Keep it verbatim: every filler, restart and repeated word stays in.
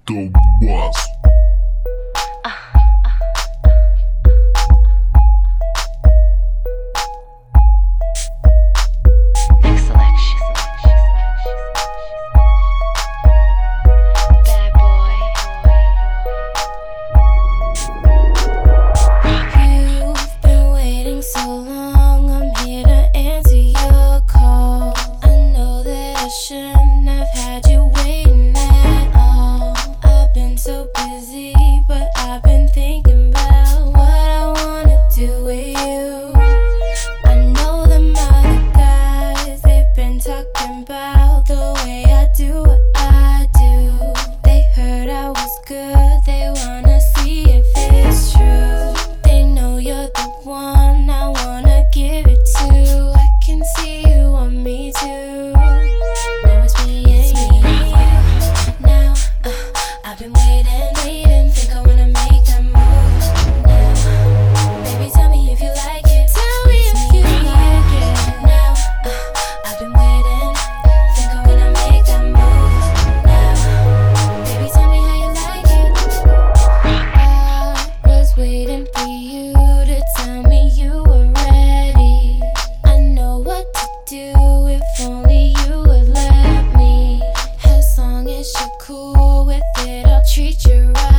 The Wasp. Next selection. Bad boy. You've been waiting so long, I'm here to answer your call. I know that I shouldn't have had you waiting at all. I've been so busy, but I've been thinking about what I wanna do with you. I know them other guys, they've been talking about the way I do what I do. They heard I was good, they wanna see if it's true. They know you're the one I wanna give it to. I can see you want me too. Now it's me and you. Now, uh, I've been waiting, waiting. Think I wanna make that move now. Baby, tell me if you like it. Tell me if you like it. Now, uh, I've been waiting. Think I wanna make that move now. Baby, tell me how you like it. I was waiting for you to tell me you were ready. I know what to do if only you would let me. As long as you're cool with it, I'll treat you right.